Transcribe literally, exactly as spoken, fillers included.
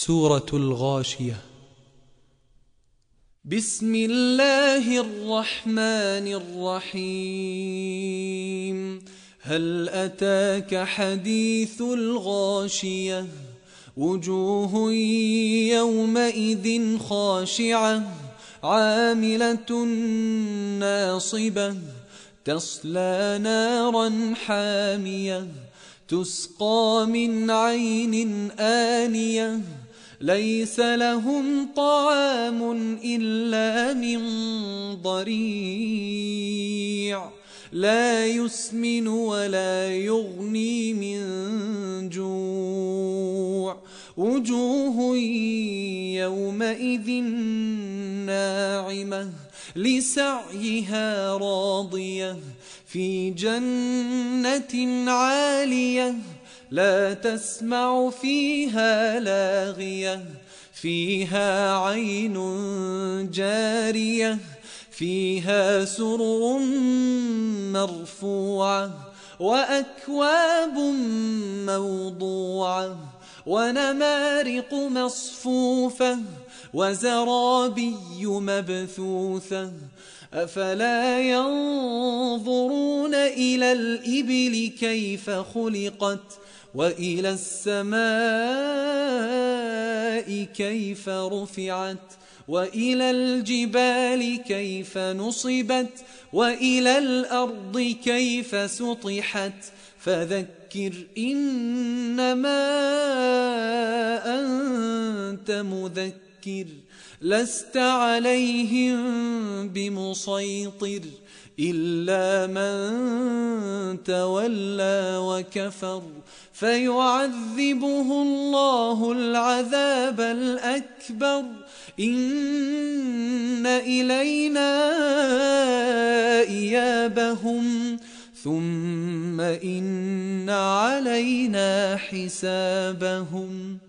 سورة الغاشية. بسم الله الرحمن الرحيم. هل أتاك حديث الغاشية؟ وجوه يومئذ خاشعة عاملة ناصبة تصلى نارا حامية تسقى من عين آنية ليس لهم طعام إلا من ضريع لا يسمن ولا يغني من جوع. وجوه يومئذ ناعمة لسعيها راضية في جنة عالية لا تسمع فيها لاغية فيها عين جارية فيها سرر مرفوعة وأكواب موضوعة ونمارق مصفوفة وزرابي مبثوثة. أفلا ينظرون إلى الإبل كيف خلقت وإلى السماء كيف رفعت وإلى الجبال كيف نصبت وإلى الأرض كيف سطحت. فذكر إنما أنت مذكر لست عليهم بمسيطر إلا من تولى وكفر فيعذبه الله العذاب الأكبر. إن إلينا إيابهم ثم إن علينا حسابهم.